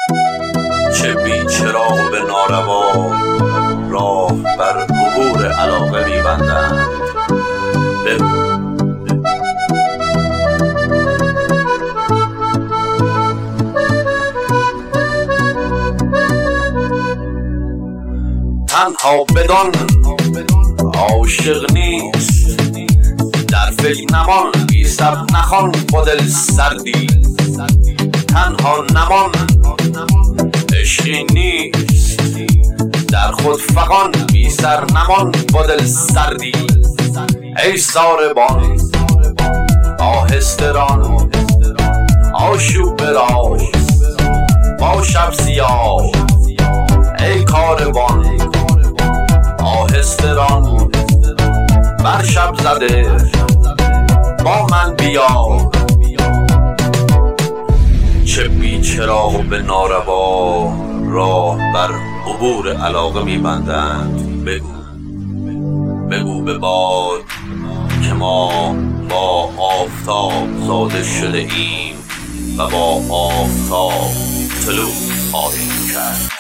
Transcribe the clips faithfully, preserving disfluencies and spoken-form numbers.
چه بی چراغ به ناروا راه بر عبور علاقه می‌بندند. بگو تنها بدان عاشق نیست، در فکر نمان بی صبر نخوان با دل سردی. تنها نمان عشقی نیست، در خود فغان بی سر نمان با دل سردی. ای ساربان آهسته ران، آشوب براز با شب سیاه. ای کاروان آهسته ران، بر شب زده با من بیا. چه بی چراغ به ناروا راه بر عبور علاقه می‌بندند. بگو بگو به باد که ما با آفتاب زاده شده ایم و با آفتاب طلوع خواهیم کرد.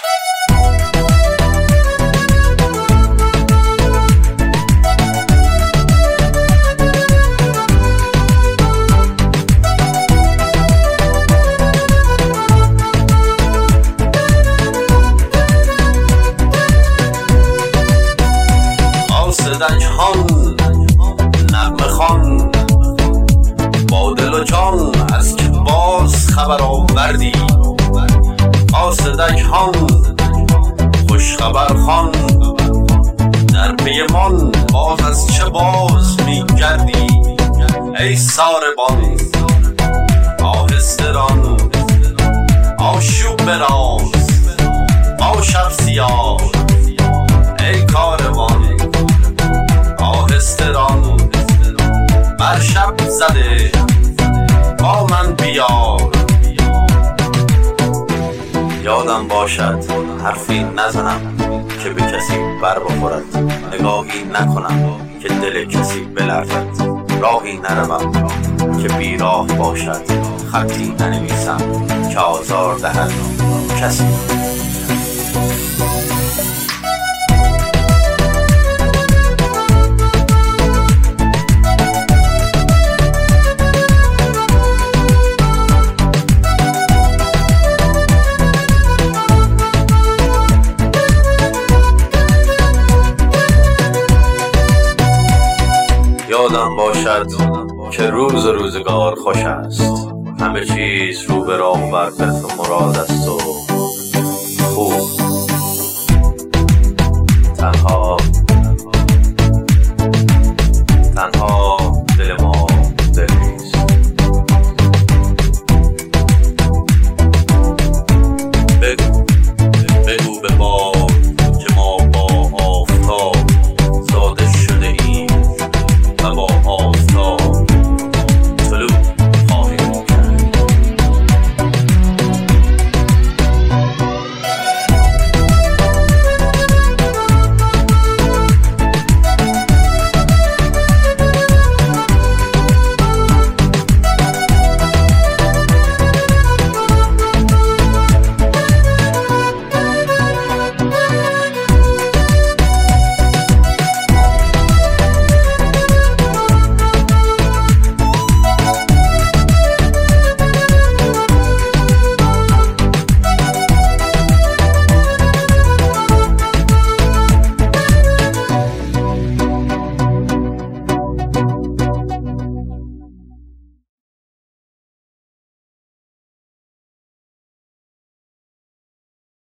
دجهان نغمه خوان با دل و جان، از که باز خبر آوردی. قاصدک خوش خبر خوان، در پیمان باز از چه باز میگردی. ای ساربان آهسته ران، آشوب براز با شب سیاه. ای کاروان آهسته ران، بر شب زده با من بیا. یادم باشد حرفی نزنم که به کسی بر بخورد، نگاهی نکنم که دل کسی بلرزد. راهی نروم که بیراه باشد، خطی ننویسم که آزار دهد کسی. یادم باشد که روز روزگار خوش است، همه چیز رو به راه و مراد است و